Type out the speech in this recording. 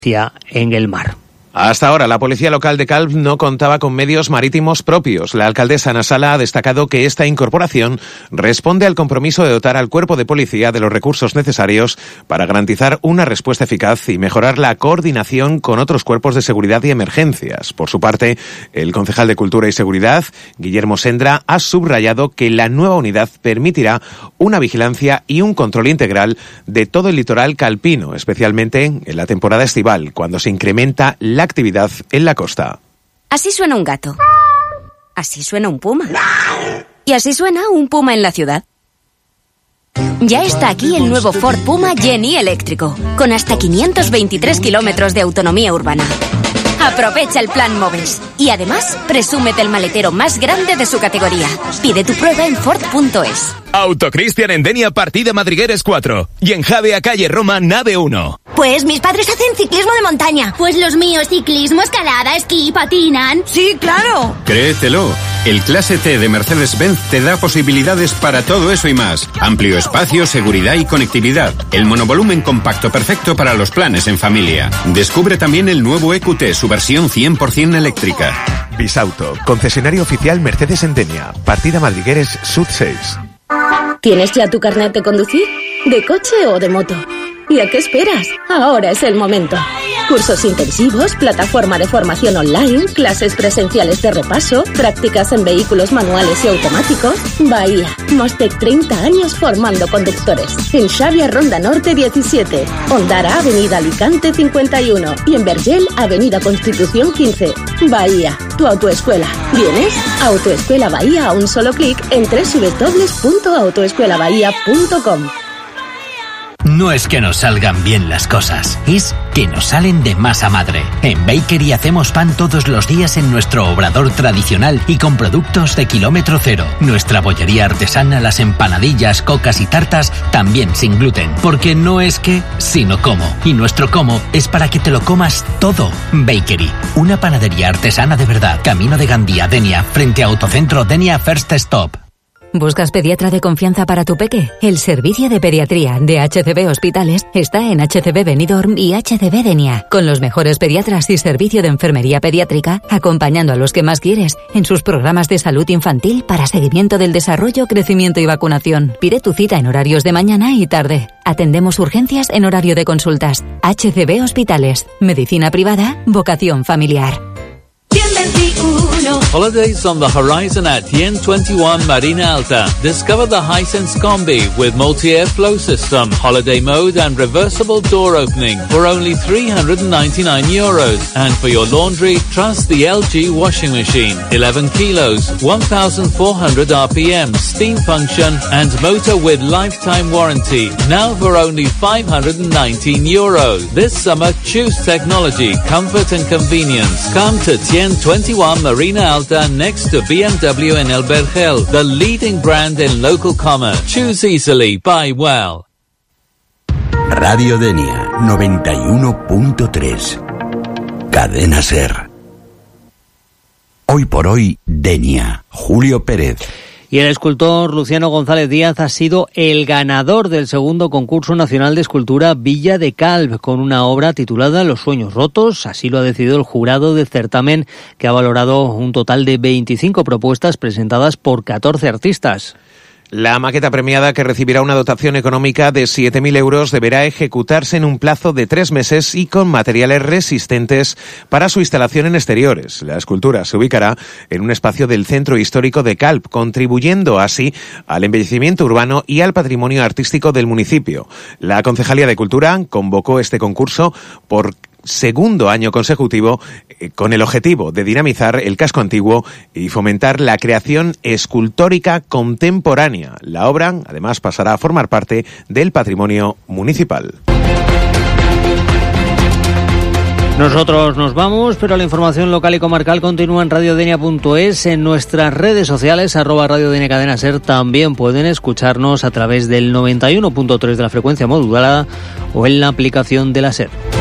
en el mar. Hasta ahora, la policía local de Calp no contaba con medios marítimos propios. La alcaldesa Ana Sala ha destacado que esta incorporación responde al compromiso de dotar al cuerpo de policía de los recursos necesarios para garantizar una respuesta eficaz y mejorar la coordinación con otros cuerpos de seguridad y emergencias. Por su parte, el concejal de Cultura y Seguridad, Guillermo Sendra, ha subrayado que la nueva unidad permitirá una vigilancia y un control integral de todo el litoral calpino, especialmente en la temporada estival, cuando se incrementa la actividad en la costa. Así suena un gato. Así suena un puma. Y así suena un puma en la ciudad. Ya está aquí el nuevo Ford Puma Genie eléctrico, con hasta 523 kilómetros de autonomía urbana. Aprovecha el plan Moves y además presúmete el maletero más grande de su categoría. Pide tu prueba en Ford.es. Autocristian en Denia, partida Madrigueres 4 y en Javea, calle Roma, nave 1. Pues mis padres hacen ciclismo de montaña. Pues los míos ciclismo, escalada, esquí, patinan. Sí, claro. Créetelo, el Clase T de Mercedes-Benz te da posibilidades para todo eso y más. Amplio espacio, seguridad y conectividad. El monovolumen compacto perfecto para los planes en familia. Descubre también el nuevo EQT, su versión 100% eléctrica. Bisauto, concesionario oficial Mercedes en Denia, partida Madrigueres Sud 6. ¿Tienes ya tu carnet de conducir? ¿De coche o de moto? ¿Y a qué esperas? Ahora es el momento. Cursos intensivos, plataforma de formación online, clases presenciales de repaso, prácticas en vehículos manuales y automáticos. Bahía, más de 30 años formando conductores. En Xavia, Ronda Norte 17. Ondara, Avenida Alicante 51. Y en Vergel, Avenida Constitución 15. Bahía, tu autoescuela. ¿Vienes? Autoescuela Bahía a un solo clic en www.autoescuelabahía.com. No es que nos salgan bien las cosas, es que nos salen de masa madre. En Bakery hacemos pan todos los días en nuestro obrador tradicional y con productos de kilómetro cero. Nuestra bollería artesana, las empanadillas, cocas y tartas también sin gluten. Porque no es que, sino cómo. Y nuestro cómo es para que te lo comas todo. Bakery, una panadería artesana de verdad. Camino de Gandía, Denia, frente a Autocentro Denia First Stop. ¿Buscas pediatra de confianza para tu peque? El servicio de pediatría de HCB Hospitales está en HCB Benidorm y HCB Denia, con los mejores pediatras y servicio de enfermería pediátrica, acompañando a los que más quieres en sus programas de salud infantil para seguimiento del desarrollo, crecimiento y vacunación. Pide tu cita en horarios de mañana y tarde. Atendemos urgencias en horario de consultas. HCB Hospitales. Medicina privada, vocación familiar. Holidays on the horizon at Yen 21 Marina Alta. Discover the Hisense Combi with multi-air flow system, holiday mode and reversible door opening for only €399. And for your laundry, trust the LG washing machine. 11 kilos, 1,400 RPM, steam function and motor with lifetime warranty. Now for only €519. This summer, choose technology, comfort and convenience. Come to Tien 21 Marina Alta next to BMW in El Vergel, the leading brand in local commerce. Choose easily, buy well. Radio Denia 91.3. Cadena Ser. Hoy por hoy, Denia. Julio Pérez. Y el escultor Luciano González Díaz ha sido el ganador del segundo concurso nacional de escultura Villa de Calp, con una obra titulada Los sueños rotos. Así lo ha decidido el jurado del certamen, que ha valorado un total de 25 propuestas presentadas por 14 artistas. La maqueta premiada, que recibirá una dotación económica de 7.000 euros, deberá ejecutarse en un plazo de 3 meses y con materiales resistentes para su instalación en exteriores. La escultura se ubicará en un espacio del centro histórico de Calp, contribuyendo así al embellecimiento urbano y al patrimonio artístico del municipio. La Concejalía de Cultura convocó este concurso por segundo año consecutivo con el objetivo de dinamizar el casco antiguo y fomentar la creación escultórica contemporánea. La obra, además, pasará a formar parte del patrimonio municipal. Nosotros nos vamos, pero la información local y comarcal continúa en radiodenia.es, en nuestras redes sociales, @Radio Denia Cadena Ser. También pueden escucharnos a través del 91.3 de la frecuencia modulada o en la aplicación de la SER.